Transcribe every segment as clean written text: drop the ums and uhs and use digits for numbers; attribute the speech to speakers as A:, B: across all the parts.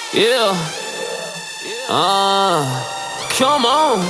A: Yeah. Come on.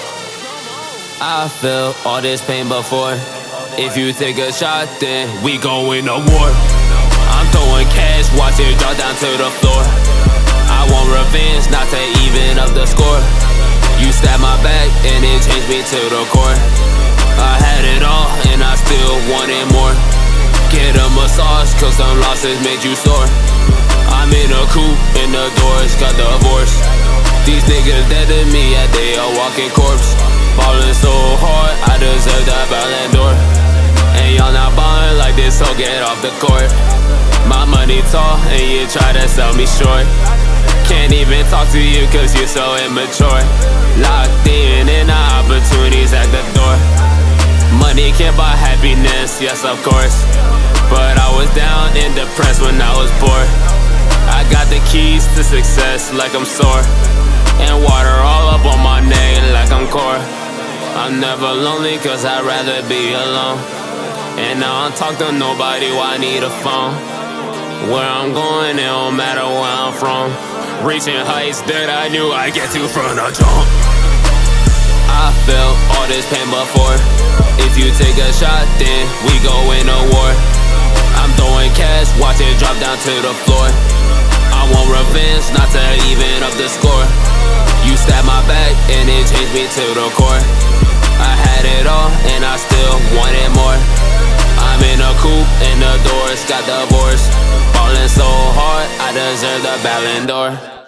A: I felt all this pain before. If you take a shot, then we going to war. I'm throwing cash, watch it drop down to the floor. I want revenge, not to even up the score. You stabbed my back and it changed me to the core. I had it all and I still wanted more. Get a massage, cause some losses made you sore. I'm in a coupe and the doors got divorced. These niggas dead to me, yeah, they a walking corpse. Ballin' so hard, I deserve that Ballon d'Or. And y'all not ballin' like this, so get off the court. My money tall and you try to sell me short. Can't even talk to you cause you're so immature. Locked in and the opportunities at the door. Money can't buy happiness, yes of course. But I was down and depressed when I was bored. I got the keys to success like I'm sore. And water all up on my neck like I'm core. I'm never lonely cause I'd rather be alone. And I don't talk to nobody, why I need a phone. Where I'm going, it don't matter where I'm from. Reaching heights that I knew I'd get to from the jump. I felt all this pain before. If you take a shot, then we go into war. I'm throwing cash, watch it drop down to the floor. I want revenge, not to even up the score. You stabbed my back and it changed me to the core. I had it all and I still wanted more. I'm in a coupe and the doors got divorced. Ballin' so hard, I deserve the Ballon d'Or.